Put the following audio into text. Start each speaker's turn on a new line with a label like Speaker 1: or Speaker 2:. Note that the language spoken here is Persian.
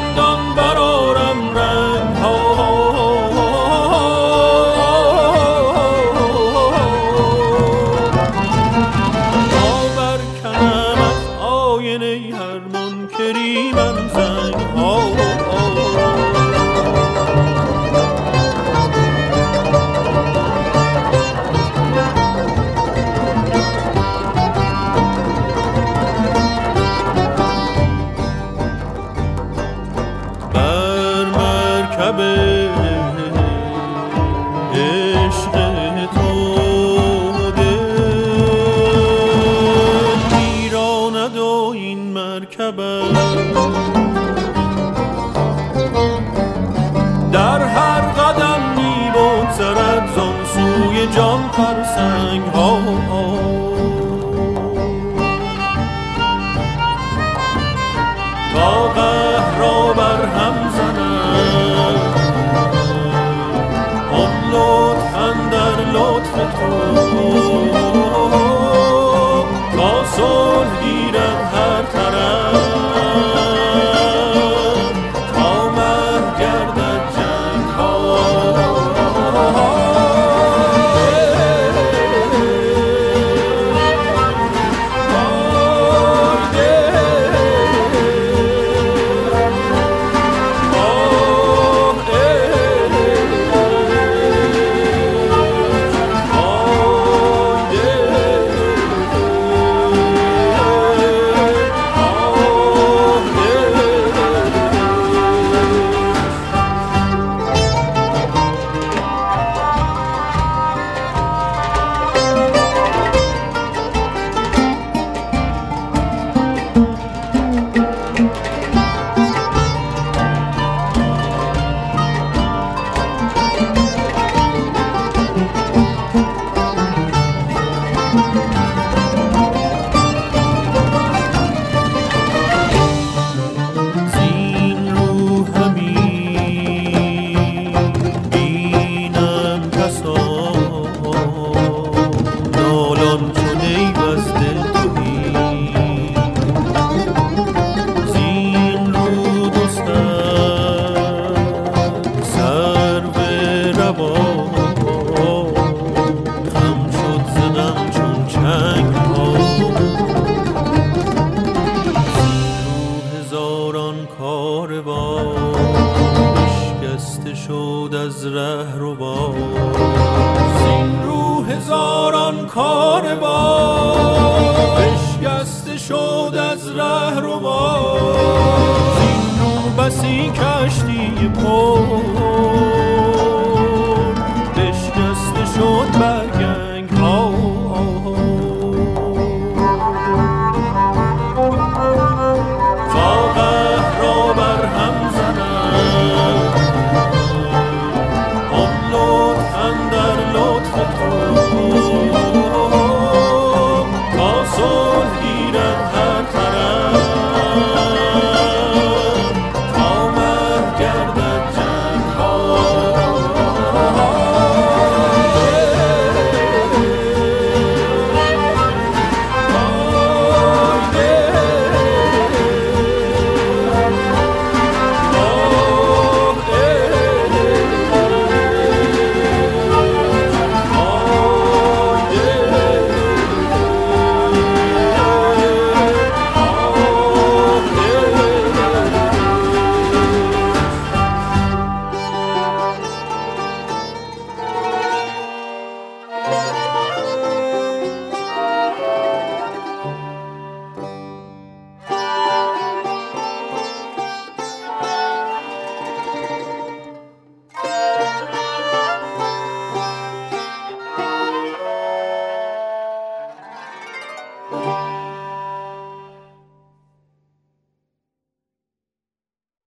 Speaker 1: چندان برارم رنگ ها برکنم از آینه هر منکری من زنگ ها عشق تو دل میراند و این مرکب در هر قدم می بگذرد زان سوی جان فرسنگ ها تا قهر را بر هم زند لطفاً در لطف تو تا صلح گیرد هر طرف تا محو گردد جنگ ها شد از رهرو زین رو هزاران کاروان بشکسته شد از رهرو